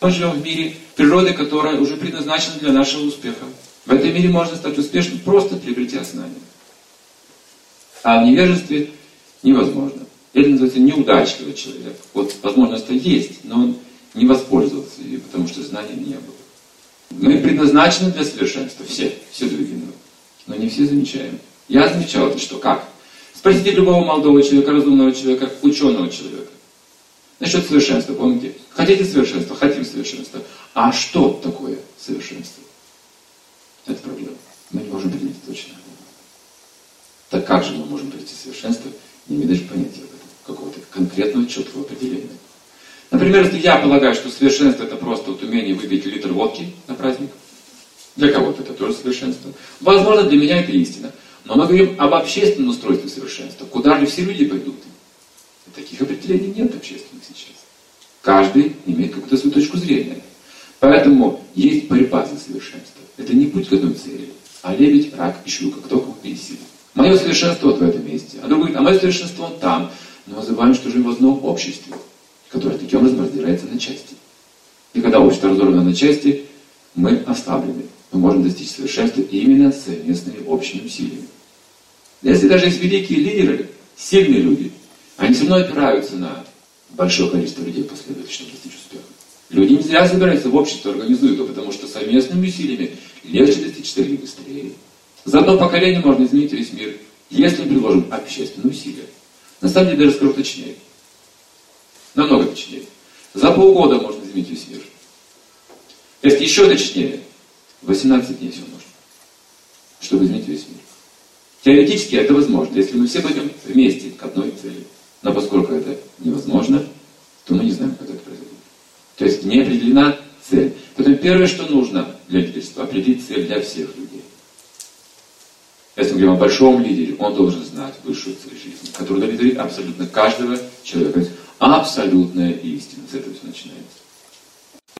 Мы живем в мире природы, которая уже предназначена для нашего успеха. В этом мире можно стать успешным, просто приобретя знания. А в невежестве невозможно. Это называется неудачливый человек. Вот возможность-то есть, но он не воспользовался ею, потому что знаний не было. Мы предназначены для совершенства, все до единого. Но не все замечаем. Я замечал это, что как? Спросите любого молодого человека, разумного человека, ученого человека. Насчет совершенства, помните? Хотите совершенства? Хотим совершенства. А что такое совершенство? Это проблема. Мы не можем определить точно. Так как же мы можем прийти к совершенству, не имея даже понятия об этом, какого-то конкретного, четкого определения? Например, если я полагаю, что совершенство это просто вот умение выпить литр водки на праздник, для кого-то это тоже совершенство. Возможно, для меня это истина. Но мы говорим об общественном устройстве совершенства. Куда же все люди пойдут? И таких определений нет общественных сейчас. Каждый имеет какую-то свою точку зрения. Поэтому есть борьба за совершенство. Это не путь к одной цели, а лебедь, рак и щука, кто кого пересилит. Мое совершенство вот в этом месте, а другой, а мое совершенство он там. Но мы забываем, что живем в одном обществе, которое таким образом разделяется на части. И когда общество разорвано на части, мы ослаблены. Мы можем достичь совершенства именно совместными общими усилиями. Если даже есть великие лидеры, сильные люди, они все равно опираются на большое количество людей последовательно, чтобы достичь успеха. Люди не зря собираются в общество, организуют его, потому что совместными усилиями легче достичь цели быстрее. За одно поколение можно изменить весь мир, если мы приложим общественные усилия. На самом деле, даже скажу точнее. Намного точнее. За полгода можно изменить весь мир. Если еще точнее, 18 дней все можно, чтобы изменить весь мир. Теоретически это возможно, если мы все пойдем вместе к одной цели. Но поскольку это невозможно, то мы не знаем, как это произойдет. То есть не определена цель. Поэтому первое, что нужно для лидерства, определить цель для всех людей. Если мы говорим о большом лидере, он должен знать высшую цель жизни, которая удовлетворит абсолютно каждого человека. Абсолютная истина.